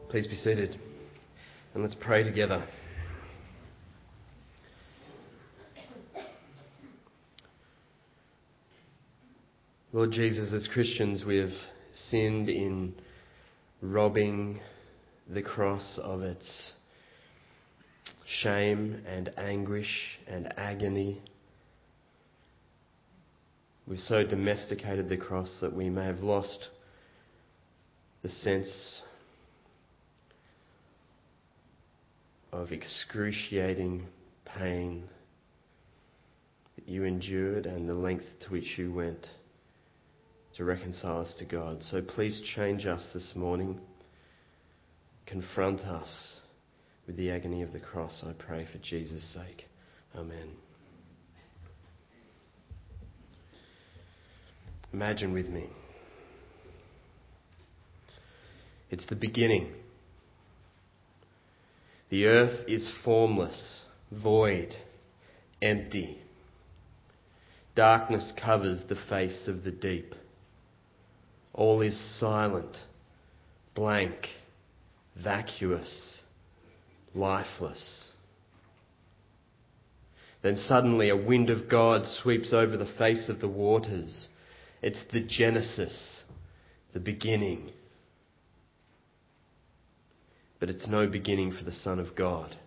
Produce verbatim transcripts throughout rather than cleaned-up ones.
Please be seated and let's pray together. Lord Jesus, as Christians we have sinned in robbing the cross of its shame and anguish and agony. We've so domesticated the cross that we may have lost the sense of excruciating pain that you endured and the length to which you went to reconcile us to God. So please change us this morning. Confront us with the agony of the cross, I pray, for Jesus' sake. Amen. Imagine with me. It's the beginning. The earth is formless, void, empty. Darkness covers the face of the deep. All is silent, blank, vacuous, lifeless. Then suddenly a wind of God sweeps over the face of the waters. It's the Genesis, the beginning. But it's no beginning for the Son of God.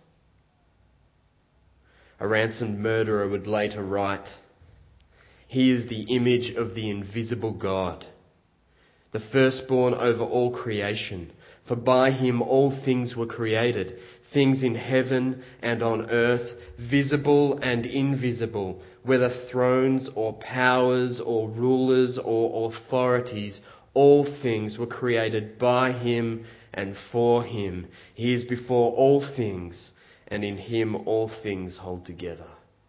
A ransomed murderer would later write, "He is the image of the invisible God, the firstborn over all creation. For by him all things were created, things in heaven and on earth, visible and invisible, whether thrones or powers or rulers or authorities, all things were created by him and for him. He is before all things, and in him all things hold together."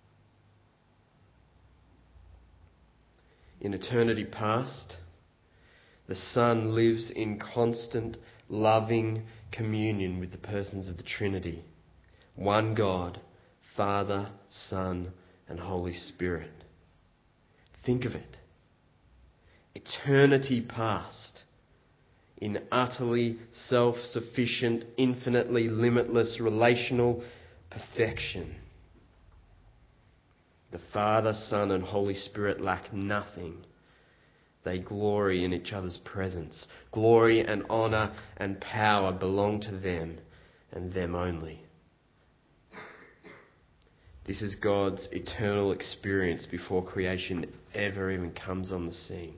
In eternity past, the Son lives in constant, loving communion with the persons of the Trinity. One God, Father, Son, and Holy Spirit. Think of it. Eternity past, in utterly self-sufficient, infinitely limitless relational perfection. The Father, Son, and Holy Spirit lack nothing. They glory in each other's presence. Glory and honour and power belong to them and them only. This is God's eternal experience before creation ever even comes on the scene.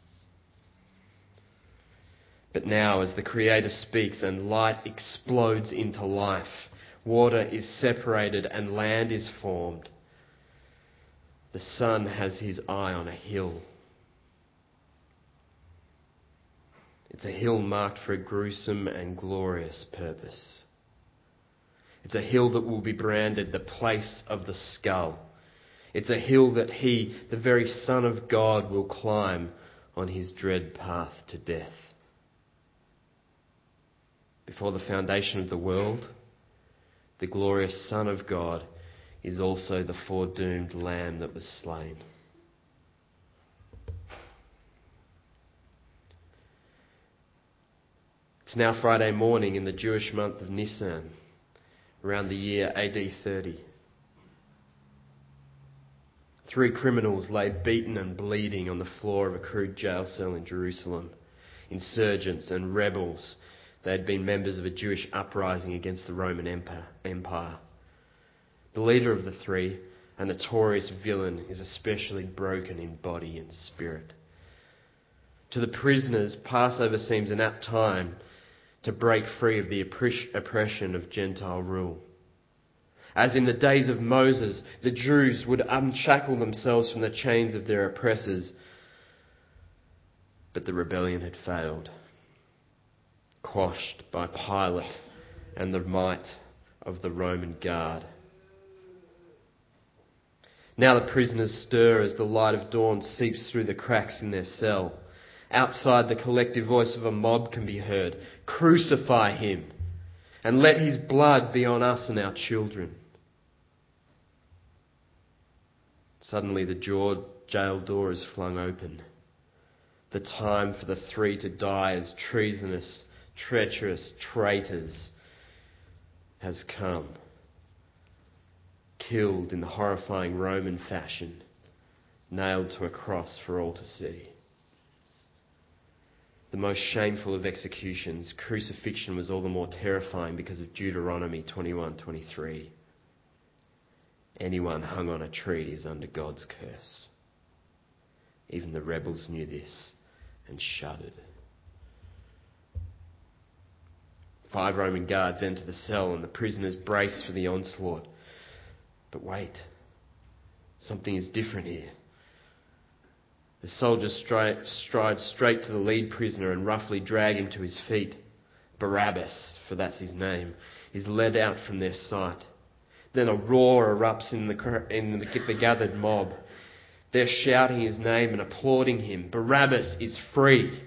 But now, as the Creator speaks and light explodes into life, water is separated and land is formed, the Son has his eye on a hill. It's a hill marked for a gruesome and glorious purpose. It's a hill that will be branded the place of the skull. It's a hill that he, the very Son of God, will climb on his dread path to death. Before the foundation of the world, the glorious Son of God is also the foredoomed Lamb that was slain. It's now Friday morning in the Jewish month of Nisan, around the year A D thirty. Three criminals lay beaten and bleeding on the floor of a crude jail cell in Jerusalem. Insurgents and rebels. They had been members of a Jewish uprising against the Roman Empire. The leader of the three, a notorious villain, is especially broken in body and spirit. To the prisoners, Passover seems an apt time to break free of the oppression of Gentile rule. As in the days of Moses, the Jews would unshackle themselves from the chains of their oppressors. But the rebellion had failed, quashed by Pilate and the might of the Roman guard. Now the prisoners stir as the light of dawn seeps through the cracks in their cell. Outside, the collective voice of a mob can be heard. "Crucify him, and let his blood be on us and our children." Suddenly the jail door is flung open. The time for the three to die as treasonous treacherous traitors, has come, killed in the horrifying Roman fashion, nailed to a cross for all to see. The most shameful of executions, crucifixion was all the more terrifying because of Deuteronomy twenty-one twenty-three. Anyone hung on a tree is under God's curse. Even the rebels knew this and shuddered. Five Roman guards enter the cell and the prisoners brace for the onslaught. But wait, something is different here. The soldiers stride, stride straight to the lead prisoner and roughly drag him to his feet. Barabbas, for that's his name, is led out from their sight. Then a roar erupts in the, in the, the gathered mob. They're shouting his name and applauding him. Barabbas is freed.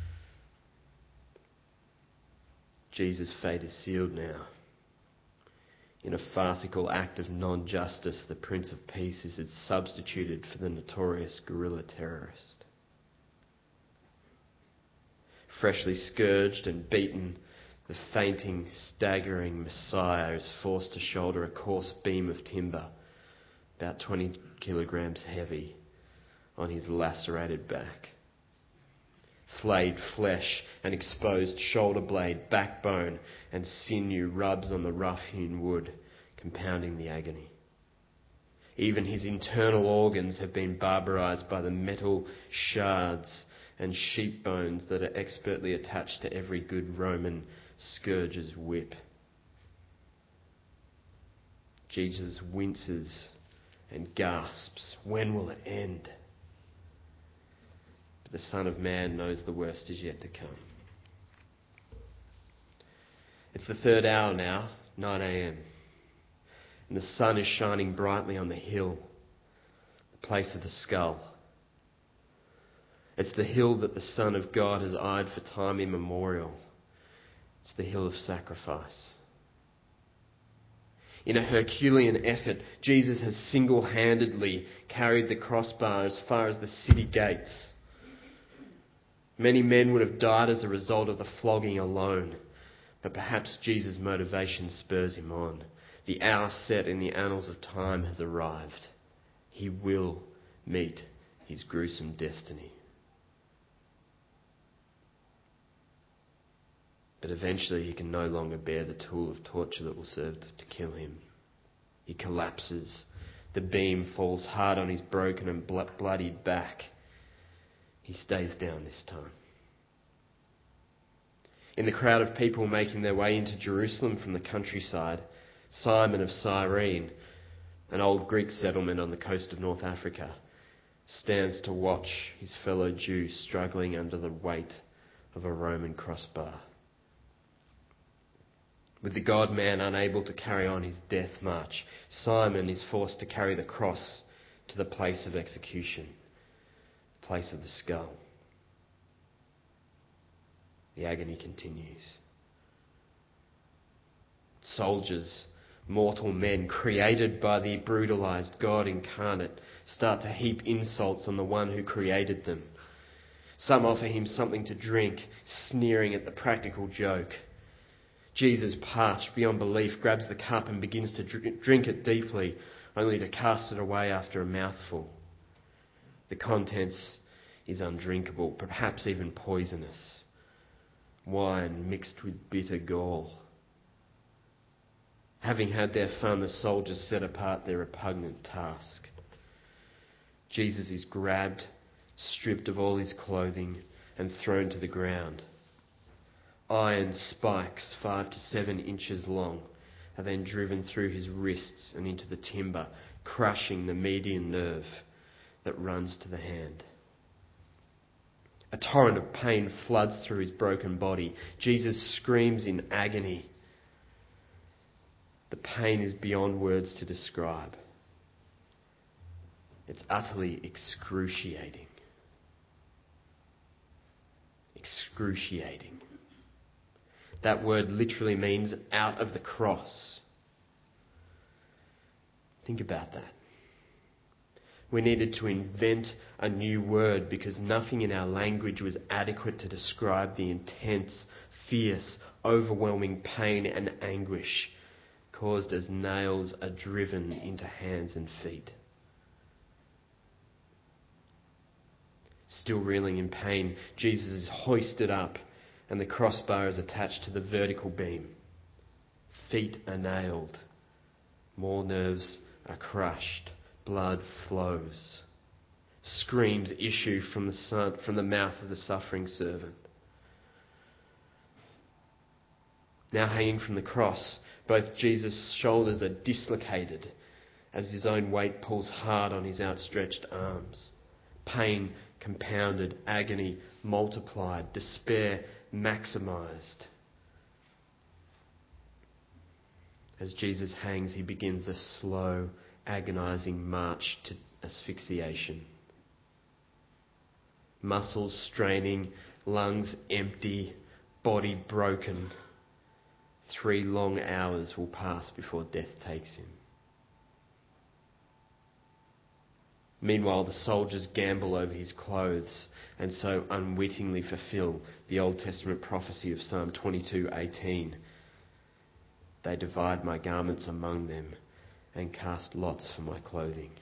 Jesus' fate is sealed now. In a farcical act of non-justice, the Prince of Peace is substituted for the notorious guerrilla terrorist. Freshly scourged and beaten, the fainting, staggering Messiah is forced to shoulder a coarse beam of timber, about twenty kilograms heavy, on his lacerated back. Flayed flesh and exposed shoulder blade, backbone and sinew rubs on the rough-hewn wood, compounding the agony. Even his internal organs have been barbarized by the metal shards and sheep bones that are expertly attached to every good Roman scourger's whip. Jesus winces and gasps, when will it end? But the Son of Man knows the worst is yet to come. It's the third hour now, nine a.m. And the sun is shining brightly on the hill, the place of the skull. It's the hill that the Son of God has eyed for time immemorial. It's the hill of sacrifice. In a Herculean effort, Jesus has single-handedly carried the crossbar as far as the city gates. Many men would have died as a result of the flogging alone, but perhaps Jesus' motivation spurs him on. The hour set in the annals of time has arrived. He will meet his gruesome destiny. But eventually he can no longer bear the tool of torture that will serve to kill him. He collapses. The beam falls hard on his broken and bloodied back. He stays down this time. In the crowd of people making their way into Jerusalem from the countryside, Simon of Cyrene, an old Greek settlement on the coast of North Africa, stands to watch his fellow Jew struggling under the weight of a Roman crossbar. With the God-man unable to carry on his death march, Simon is forced to carry the cross to the place of execution, the place of the skull. The agony continues. Soldiers, mortal men created by the brutalized God incarnate, start to heap insults on the one who created them. Some offer him something to drink, sneering at the practical joke. Jesus, parched beyond belief, grabs the cup and begins to drink it deeply, only to cast it away after a mouthful. The contents is undrinkable, perhaps even poisonous. Wine mixed with bitter gall. Having had their fun, the soldiers set apart their repugnant task. Jesus is grabbed, stripped of all his clothing, and thrown to the ground. Iron spikes, five to seven inches long, are then driven through his wrists and into the timber, crushing the median nerve that runs to the hand. A torrent of pain floods through his broken body. Jesus screams in agony. The pain is beyond words to describe. It's utterly excruciating. Excruciating. That word literally means out of the cross. Think about that. We needed to invent a new word because nothing in our language was adequate to describe the intense fierce, overwhelming pain and anguish caused as nails are driven into hands and feet. Still reeling in pain, Jesus is hoisted up and the crossbar is attached to the vertical beam. Feet are nailed. More nerves are crushed. Blood flows. Screams issue from the son, from the mouth of the suffering servant. Now hanging from the cross, both Jesus' shoulders are dislocated as his own weight pulls hard on his outstretched arms. Pain compounded, agony multiplied, despair maximised. As Jesus hangs, he begins a slow, agonising march to asphyxiation. Muscles straining, lungs empty, body broken. Three long hours will pass before death takes him. Meanwhile, the soldiers gamble over his clothes and so unwittingly fulfill the Old Testament prophecy of Psalm twenty-two eighteen. They divide my garments among them and cast lots for my clothing.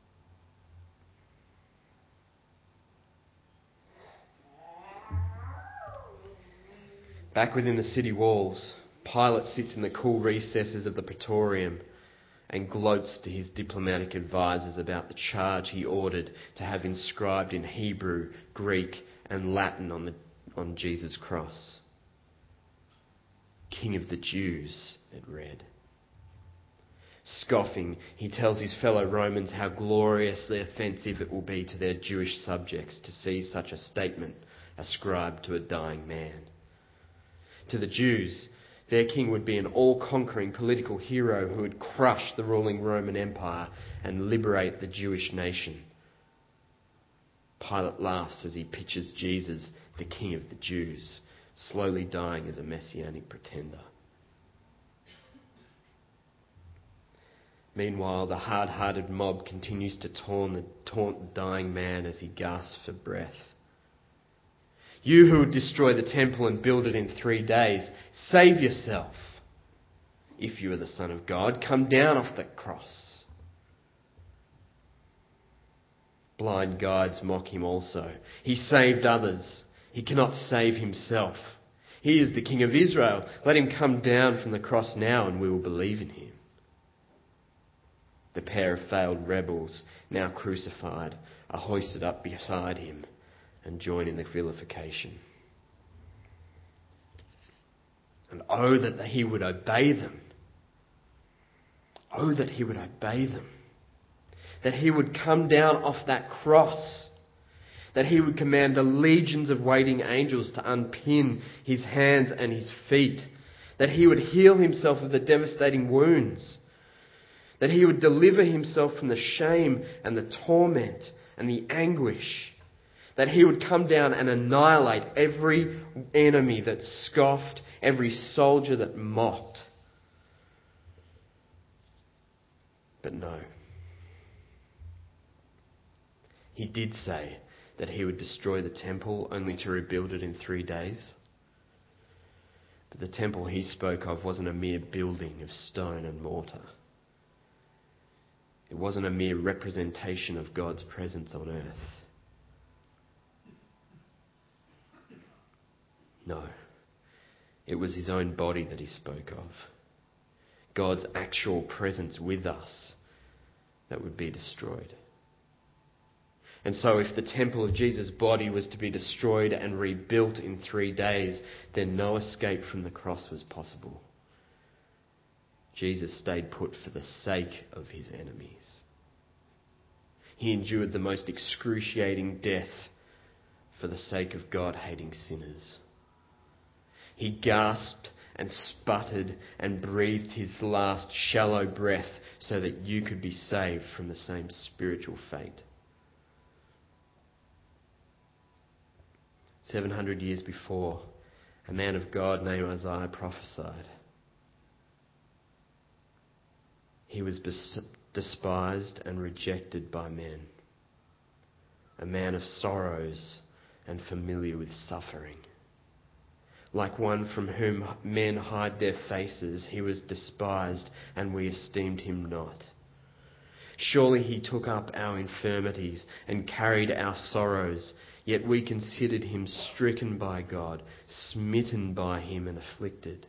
Back within the city walls, Pilate sits in the cool recesses of the Praetorium and gloats to his diplomatic advisers about the charge he ordered to have inscribed in Hebrew, Greek and Latin on, the, on Jesus' cross. King of the Jews, it read. Scoffing, he tells his fellow Romans how gloriously offensive it will be to their Jewish subjects to see such a statement ascribed to a dying man. To the Jews, their king would be an all-conquering political hero who would crush the ruling Roman Empire and liberate the Jewish nation. Pilate laughs as he pictures Jesus, the King of the Jews, slowly dying as a messianic pretender. Meanwhile, the hard-hearted mob continues to taunt the, taunt the dying man as he gasps for breath. You who would destroy the temple and build it in three days, save yourself. If you are the Son of God, come down off the cross. Blind guides mock him also. He saved others. He cannot save himself. He is the King of Israel. Let him come down from the cross now and we will believe in him. The pair of failed rebels, now crucified, are hoisted up beside him and join in the vilification. And oh, that he would obey them. Oh, that he would obey them. That he would come down off that cross. That he would command the legions of waiting angels to unpin his hands and his feet. That he would heal himself of the devastating wounds. That he would deliver himself from the shame and the torment and the anguish. That he would come down and annihilate every enemy that scoffed, every soldier that mocked. But no. He did say that he would destroy the temple only to rebuild it in three days. But the temple he spoke of wasn't a mere building of stone and mortar. It wasn't a mere representation of God's presence on earth. No, it was his own body that he spoke of. God's actual presence with us that would be destroyed. And so if the temple of Jesus' body was to be destroyed and rebuilt in three days, then no escape from the cross was possible. Jesus stayed put for the sake of his enemies. He endured the most excruciating death for the sake of God-hating sinners. He gasped and sputtered and breathed his last shallow breath so that you could be saved from the same spiritual fate. Seven hundred years before, a man of God named Isaiah prophesied. He was bes- despised and rejected by men, a man of sorrows and familiar with suffering. Like one from whom men hide their faces, he was despised, and we esteemed him not. Surely he took up our infirmities and carried our sorrows, yet we considered him stricken by God, smitten by him and afflicted.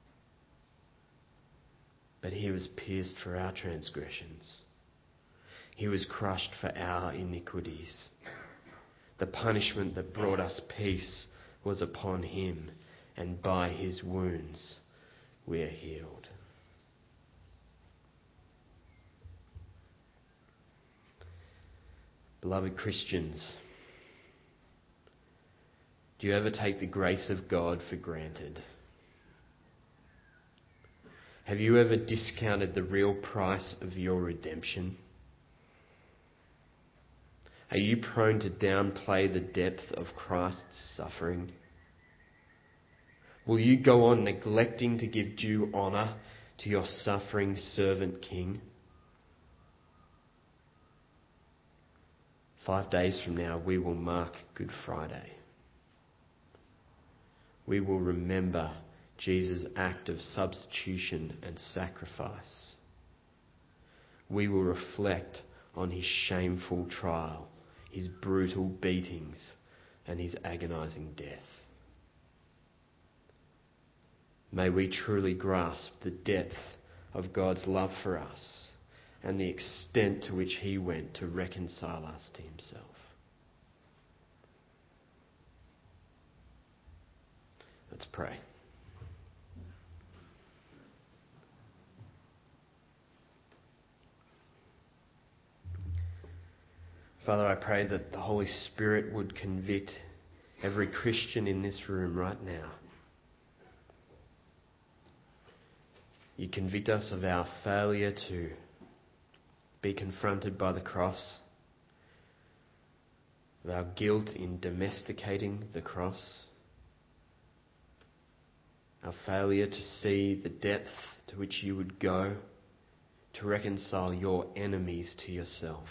But he was pierced for our transgressions. He was crushed for our iniquities. The punishment that brought us peace was upon him, and by his wounds we are healed. Beloved Christians, do you ever take the grace of God for granted? Have you ever discounted the real price of your redemption? Are you prone to downplay the depth of Christ's suffering? Will you go on neglecting to give due honour to your suffering servant King? Five days from now, we will mark Good Friday. We will remember Jesus' act of substitution and sacrifice. We will reflect on his shameful trial, his brutal beatings, and his agonizing death. May we truly grasp the depth of God's love for us and the extent to which he went to reconcile us to himself. Let's pray. Father, I pray that the Holy Spirit would convict every Christian in this room right now. You convict us of our failure to be confronted by the cross, of our guilt in domesticating the cross, our failure to see the depth to which you would go to reconcile your enemies to yourself.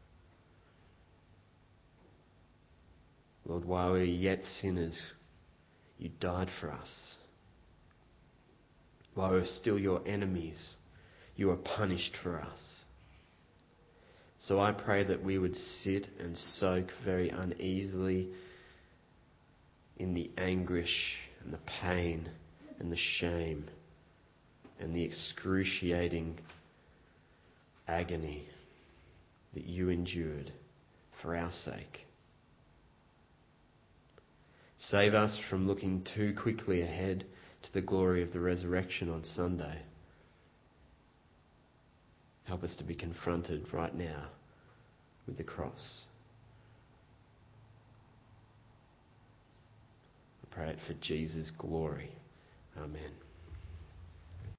Lord, while we were yet sinners, you died for us. While we were still your enemies, you were punished for us. So I pray that we would sit and soak very uneasily in the anguish and the pain and the shame and the excruciating agony that you endured for our sake. Save us from looking too quickly ahead to the glory of the resurrection on Sunday. Help us to be confronted right now with the cross. I pray it for Jesus' glory. Amen.